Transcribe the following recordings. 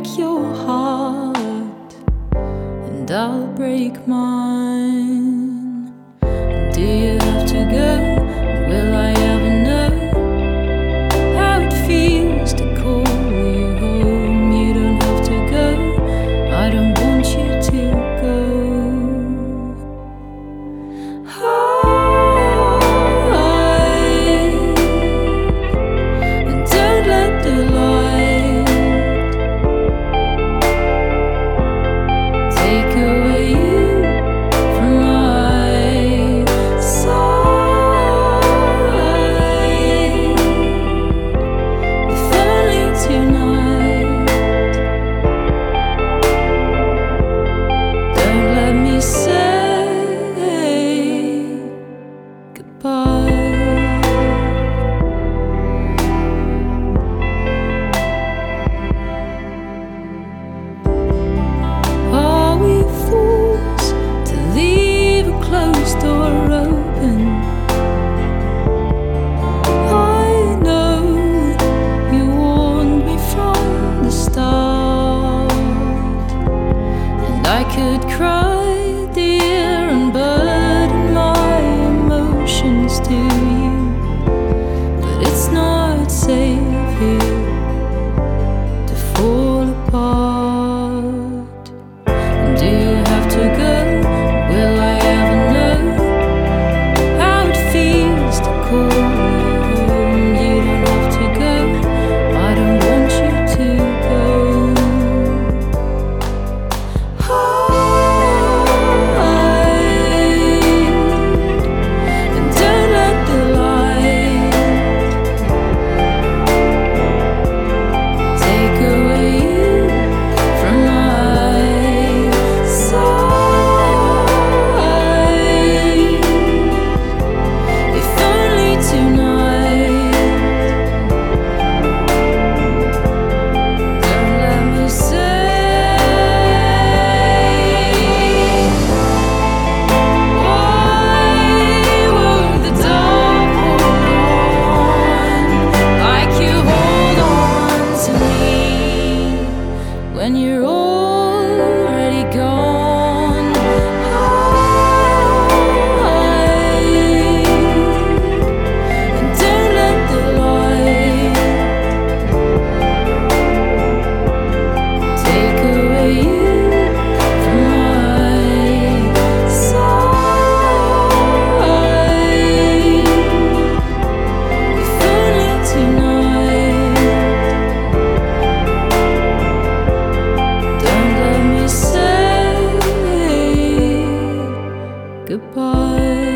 break your heart, and I'll break mine. Do you have to go? Will I ever know how it feels to call you home? You don't have to go, I don't want you to go. And don't let the light take away you from my side. If only tonight, don't let me say goodbye. Are we fools to leave a closed door open? I know you warned me from the start, and I could cry, dear, and burden my emotions to you, but it's not safe here to fall apart. And do you have to go? Will I ever know how it feels to call you home? You don't have to go, I don't want you to go. And don't let the light take away you from my side. If only tonight, don't let me say why won't the dark hold on like you hold on to me when you're already gone? And don't let the light take away you from my side. If only tonight, don't let me say goodbye.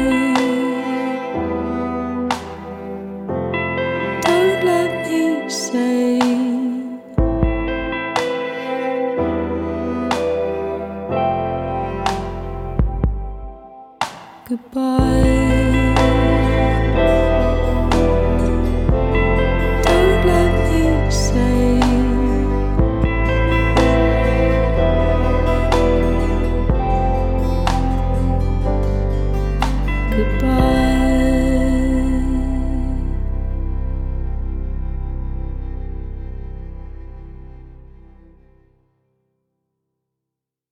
Don't let me say goodbye. Don't let me say goodbye.